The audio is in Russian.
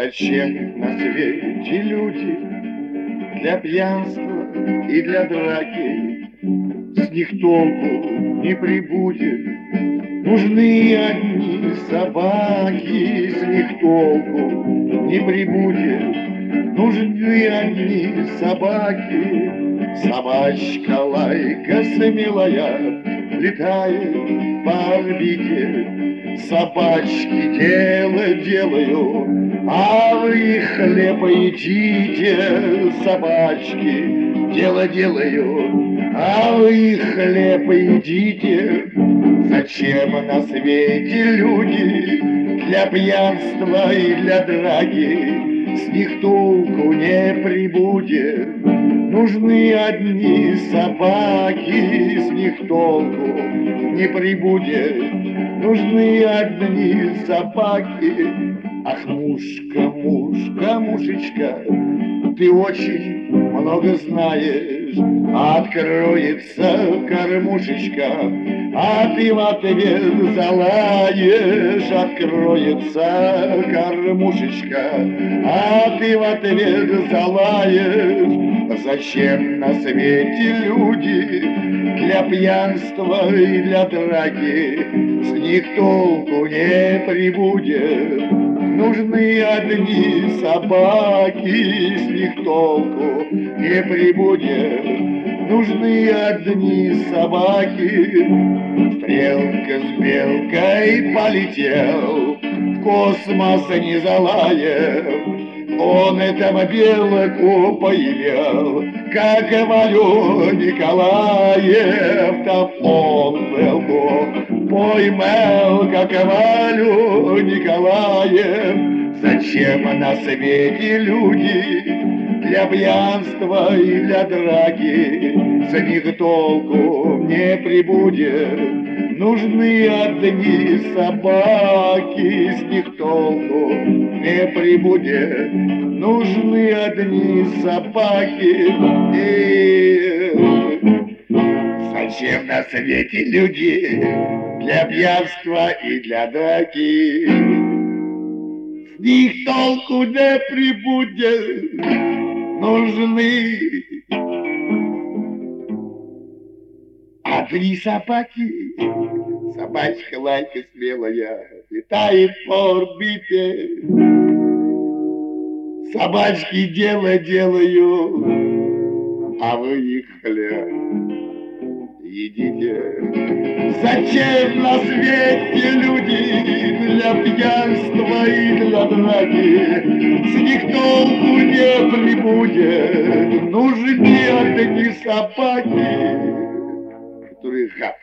Зачем на свете люди для пьянства и для драки? С них толку не прибудет, нужны одни собаки. С них толку не прибудет, нужны одни собаки. Собачка лайка смелая летает по орбите, собачки дело делают, а вы хлеб едите. Собачки дело делают, а вы хлеб едите. Зачем на свете люди для пьянства и для драки? С них толку не прибудет, нужны одни собаки. С них толку не прибудет, нужны одни собаки. Ах, мушка, мушка, мушечка, ты очень много знаешь. Откроется кормушечка, а ты в ответ залаешь. Откроется кормушечка, а ты в ответ залаешь. Зачем на свете люди для пьянства и для драки? С них толку не прибудет, нужны одни собаки. С них толку не прибудет, нужны одни собаки. Стрелка с белкой полетел, в космос не залаев. Он этого белку поимел, как Валю Николаев. Там он белку поймал, как Валю Николаев. Зачем на свете люди для пьянства и для драки? С них толку не прибудет, нужны одни собаки. С них толку не прибудет, нужны одни собаки. Зачем на свете люди для пьянства и для драки? С них толку не прибудет, нужны одни собаки. Собачка лайка смелая летает по орбите, собачки дело делают, а вы их хлеб едите. Зачем на свете люди для пьянства и для драки? С них толку не прибудет, нужны одни собаки, которые